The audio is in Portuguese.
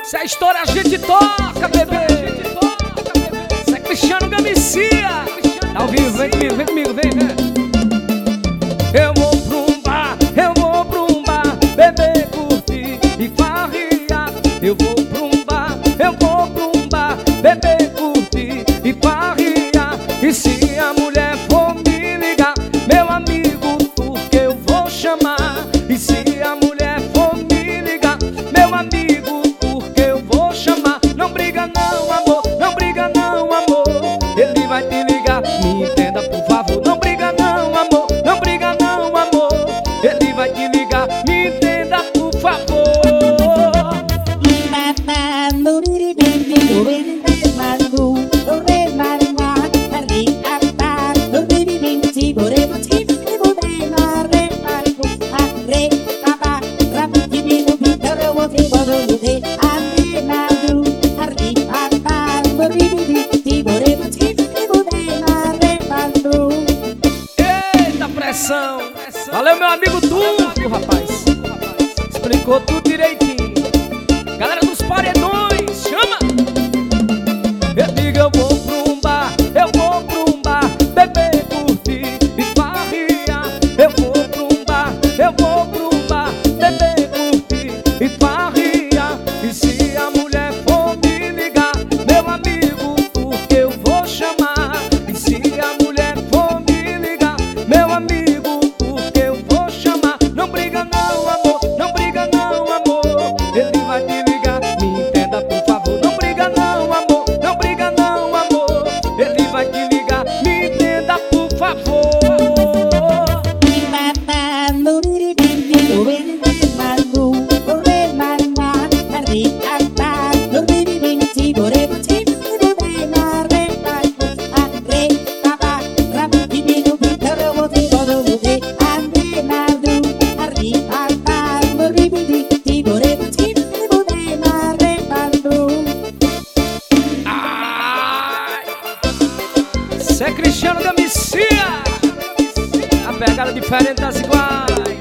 Se a história a gente toca, bebê. Se é Cristiano Gamicia. Tá ao vivo, vem comigo, vem. Eu vou pra um bar, beber, curtir e farriar. Eu vou pra um bar, beber, curtir e farriar. E se a mulher for me ligar, meu amigo, porque eu vou chamar. E se a mulher for me ligar, meu amigo, porque eu vou chamar. Não briga não, amor, não briga não, amor. Ele vai te ligar, me entenda por favor. Não briga não, amor, não briga não, amor. Ele vai te ligar, me entenda por favor. Eita pressão! Valeu, meu amigo Turco, rapaz. Explicou tudo direitinho. Galera dos paredões, chama! Eu digo, eu vou pra um bar, beber, curtir e farriar. Eu vou pra um bar, beber, curtir e farriar. E se a mulher for me ligar, meu amigo, porque eu vou chamar. E se a mulher for me ligar, meu amigo, porque eu vou chamar. Não briga não, amor, não briga não, amor. Ele vai te ligar, me entenda por favor. Não briga não, amor, não briga não, amor. Ele vai te ligar, me entenda por favor. Cê é Cristiano Gamicia, a pegada diferente das iguais.